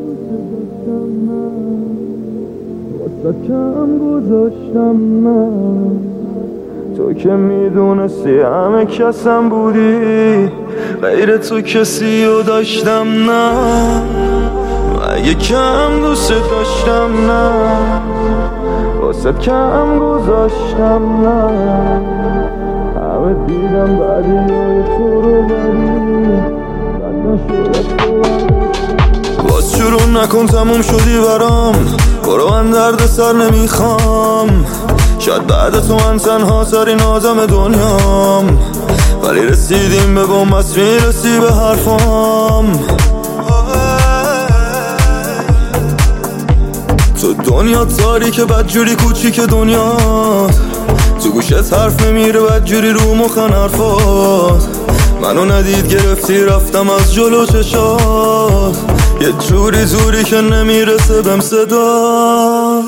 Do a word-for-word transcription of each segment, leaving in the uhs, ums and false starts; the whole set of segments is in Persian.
واسه کم گذاشتم نه، تو که میدونستی همه کسم بودی، غیر تو کسی رو داشتم نه. اگه کم دوست داشتم نه، واسه کم گذاشتم نه. همه دیدم بعدی های تو رو بری، بد نشد باز شروع نکن، تموم شدی برام، برو من درد سر نمیخوام. شاید بعد تو من تنها ترین آدم دنیام، ولی رسیدیم به بومبست، میرسی به حرفام. تو دنیا تاریکه بدجوری کوچیک دنیا، تو گوشت حرف نمیره بدجوری رو مخن حرفات. منو ندید گرفتی رفتم از جلو چشات، یه جوری زوری که نمیرسه بهم صدا.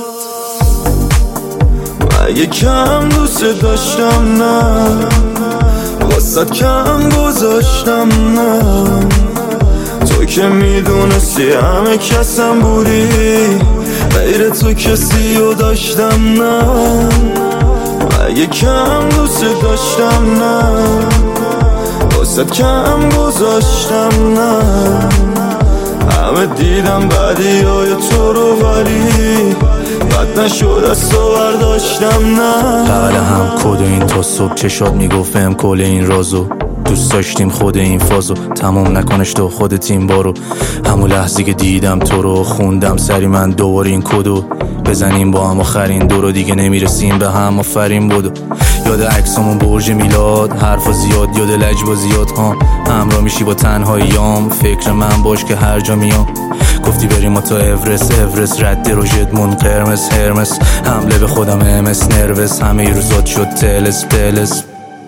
اگه کم دوست داشتم نه، واسه کم گذاشتم نه. تو که میدونستی همه کسم بودی، غیر تو کسی رو داشتم نه. اگه کم دوست داشتم نه، واسه کم گذاشتم نه. همه دیدم بعدی های تو رو، ولی بد نشد از تو برداشتم نه. بغل هم کد این تا صبح چشات میگفت بهم کل این رازو، دوست داشتیم خود این فازو تموم نکنش تو خودت این بارو. همون لحظه که دیدم تو رو خوندم سری من دوباره این کدو، بزنیم با هم آخرین دورو دیگه نمیرسیم به هم آفرین بودو. یاد عکسامون برج میلاد، حرفا زیاد یاد لجبازیات ها، همراه میشی با تنهاییام، فکر من باش که هر جا میام. گفتی بریم ما تا اورست، اورست رد روژتمون قرمز هرمس، حمله به خودم امس نروس، همه روزات شد تلس تلس.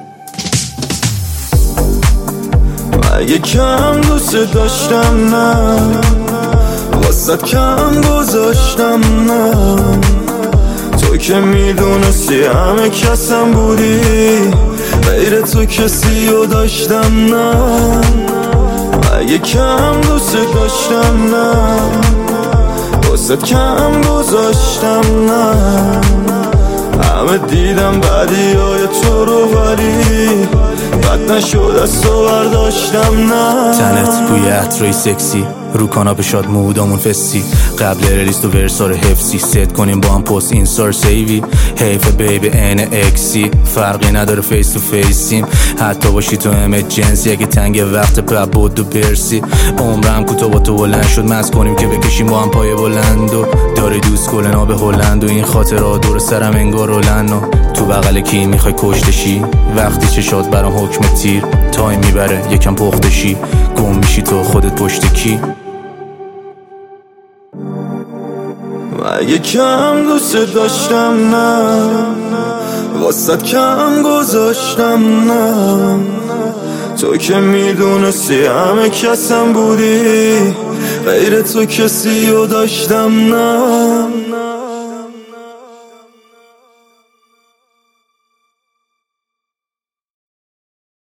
اگه کم دوست داشتم نه، واسه کم گذاشتم نه. تو که میدونستی همه کسم بودی، غیر تو کسی رو داشتم نه. اگه کم دوست داشتم نه، واسه کم گذاشتم نه. همه دیدم بعدی های تو رو، ولی بد نشد از تو برداشتم نه. تنت بوی عطرای سکسی، رو کاناپه شاد مودامون فستی، قبل ریلیز تو ورسار حفظی، ست کنیم با هم پست اینستار سیوی. حیف بیبی این اکسی، فرقی نداره فیس تو فیسیم، حتی باشی تو امرجنسی. اگه تنگ وقت پا بود و برسی، عمرم کوتاه با تو بلند شد، مز کنیم که بکشیم با هم پای بلند. و داره دوست کلنا به هلند، و این خاطرها دور سرم انگار رولن. و تو بغل کی میخوای کشتشی، وقتی چشات برام حکم تیر، تایم میبره یکم پختشی، گم میشی تو خودت پشت کی. اگه کم دوست داشتم نه، واسه کم گذاشتم نه. تو که میدونستی همه کسم بودی، غیر تو کسی رو داشتم نه.